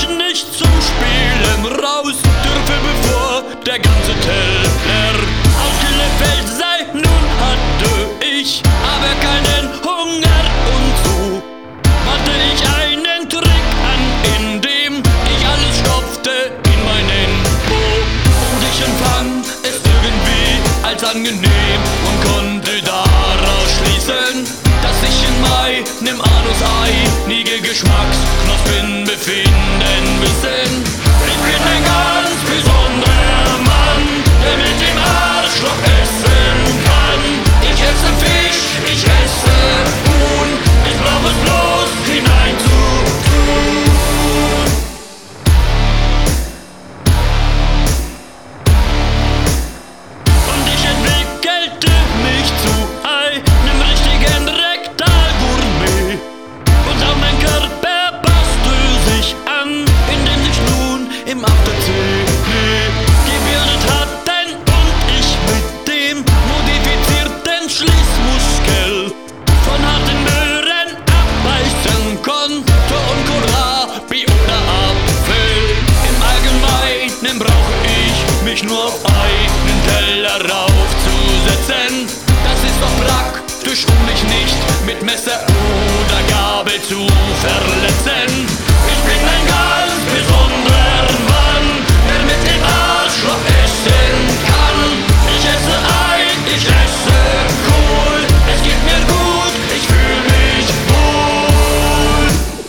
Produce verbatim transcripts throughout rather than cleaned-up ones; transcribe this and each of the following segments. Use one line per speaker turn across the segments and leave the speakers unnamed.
ich nicht zum Spielen raus dürfe, bevor der ganze Teller ausgelöffelt sei. Nun hatte ich aber keinen Hunger und so wandte ich einen Trick an, indem ich alles stopfte in meinen Po. Und ich empfand es irgendwie als angenehm und konnte daraus schließen, dass sich in meinem Anus einige Geschmacksknospen befinden müssen. Ich bin ein ganz besonderer Mann, der mit dem Arschloch essen kann. Ich esse Fisch, ich esse Huhn, ich brauch es bloß hineinzutun. Und ich entwickelte mich zu einem richtigen Rektalgourmet. Und auch mein Körper passte sich an, indem sich nun im After-Zähne gebildet hatten und ich mit dem modifizierten Schließmuskel von harten Möhren abbeißen konnte und Kohlrabi oder Apfel. Im Allgemeinen brauche ich mich nur auf einen Teller raufzusetzen. Das ist doch praktisch, um mich nicht mit Messer oder Gabel zu verletzen. Ich bin ein ganz besonderer Mann, der mit dem Arschloch essen kann. Ich esse Ei, ich esse Kohl, es geht mir gut, ich fühle mich wohl.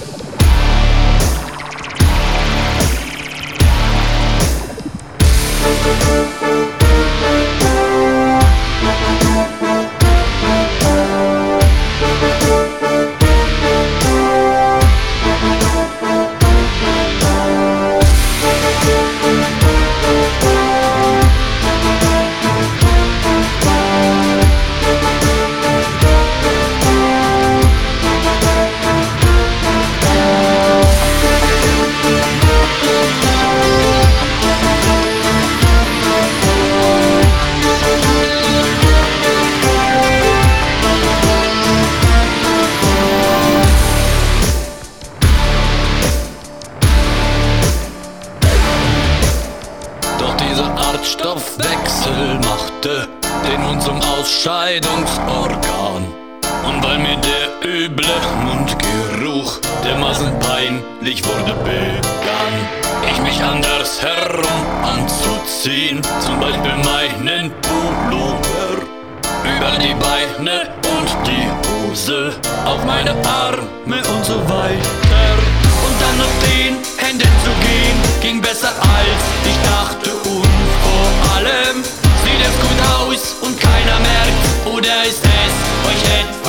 Doch dieser Artstoffwechsel machte den Mund zum Ausscheidungsorgan. Und weil mir der üble Mundgeruch dermaßen peinlich wurde, begann ich mich anders herum anzuziehen. Zum Beispiel meinen Pullover über die Beine und die Hose auf meine Arme und so weiter. Und dann auf den Händen zu gehen, ging besser als ich dachte. Und vor allem sieht es gut aus und keiner merkt. Oder ist es euch etwa